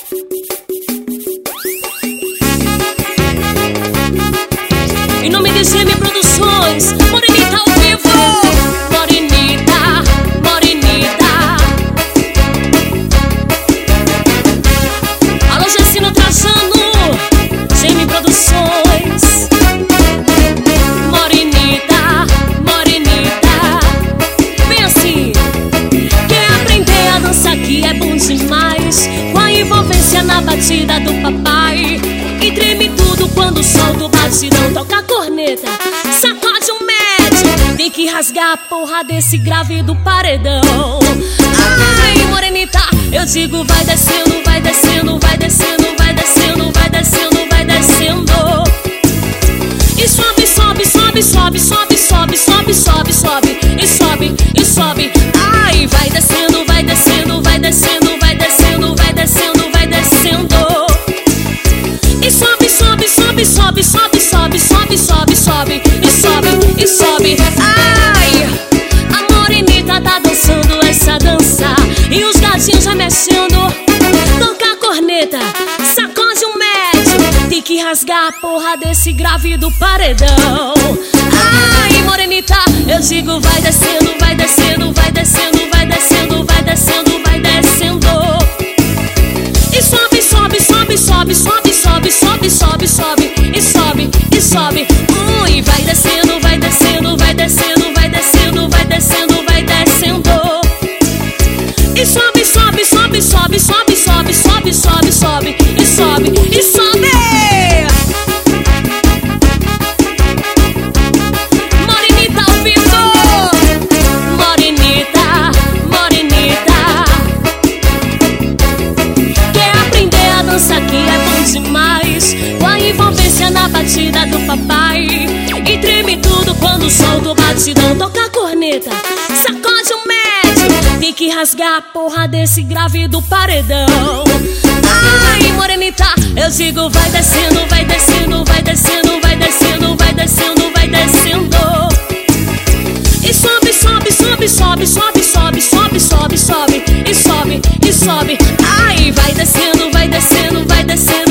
Em nome de GM Produções, Morenita ao vivo. Morenita, Morenita. Alô, Gessino Trajano, GM Produções. Morenita, Morenita. Vem assim. Quer aprender a dançar aqui é bom demais, com a envolvência na batida do papai. E treme tudo quando solta o batidão, toca a corneta, sacode um médio. Tem que rasgar a porra desse grave do paredão. Ai, Morenita, eu digo vai descendo, vai descendo, vai descendo, vai descendo, vai descendo, vai descendo. E sobe, sobe, sobe, sobe, sobe, sobe, sobe, sobe, sobe. E sobe, e sobe. Ai, vai descendo, vai descendo, vai descendo, vai descendo, vai descendo, vai descendo. E sobe, sobe, sobe, sobe, sobe, sobe, sobe, sobe, sobe. E sobe, e sobe. Ai, a Morenita tá dançando essa dança e os gatinhos já mexendo. Toca a corneta, sacode um médio. Tem que rasgar a porra desse grave do paredão. Ai, Morenita, eu digo vai descendo, vai descendo, vai descendo, vai descendo, vai descendo, vai descendo. E sobe, sobe, sobe, sobe, sobe, sobe, sobe, sobe, sobe. E sobe, e sobe. E vai descendo, vai descendo, vai descendo, vai descendo, vai descendo, vai descendo. E sobe, sobe, sobe, sobe, sobe, sobe, sobe, sobe, sobe. E sobe, e sobe. Morenita ao vivo. Morenita, Morenita. Quer aprender a dançar aqui é bom demais, com a envolvência na batida do papai. E treme tudo quando solta o batidão, toca a corneta, sacode um médio. Tem que rasgar a porra desse grave do paredão. Ai, Morenita, eu digo vai descendo, vai descendo, vai descendo, vai descendo, vai descendo, vai descendo. E sobe, sobe, sobe, sobe, sobe, sobe, sobe, sobe, sobe. E sobe, e sobe. Ai, vai descendo, vai descendo, vai descendo.